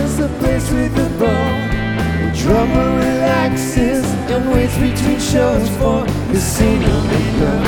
Casino's the place with the ball. The drummer relaxes and waits between shows for Casino to go.